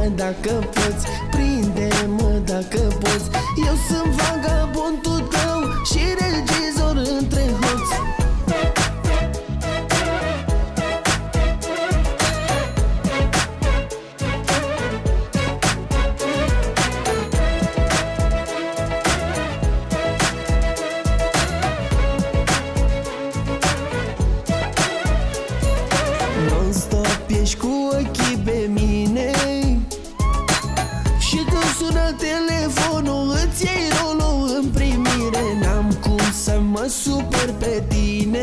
dacă poți, prinde-mă dacă poți. Eu sunt vagabondul tău și regizor între hoți. Non-stop ești cu ochii pe mine și când sună telefonul îți iei rolul în primire. N-am cum să mă supăr pe tine,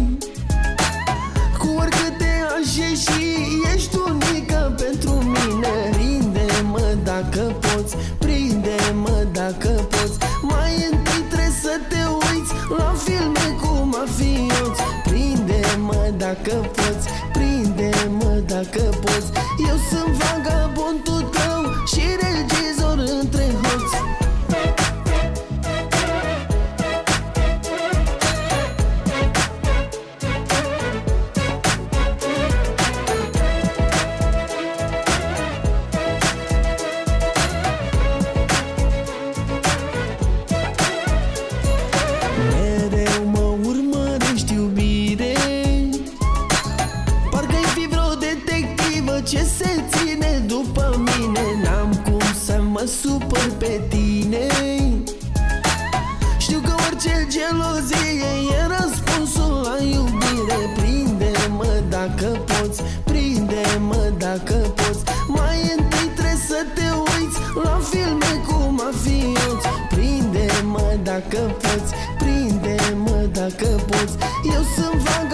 cu oricâte aș ieși ești unică pentru mine. Prinde-mă dacă poți, prinde-mă dacă poți. Mai întâi trebuie să te uiți la filme cu mafioți. Prinde-mă dacă poți, prinde-mă dacă poți. Eu sunt vagabondul tău și regizor între hoți. Mereu mă urmărești, iubire, parcă-i fi vreo detectivă ce se ține după mine. N-am cum să mă supăr pe tine, știu că orice gelozie e răspunsul la iubire. Prinde-mă dacă poți, prinde-mă dacă poți. Mai întâi trebuie să te uiți la filme cu mafioți. Prinde-mă dacă poți, prinde-mă dacă poți. Eu sunt vagabond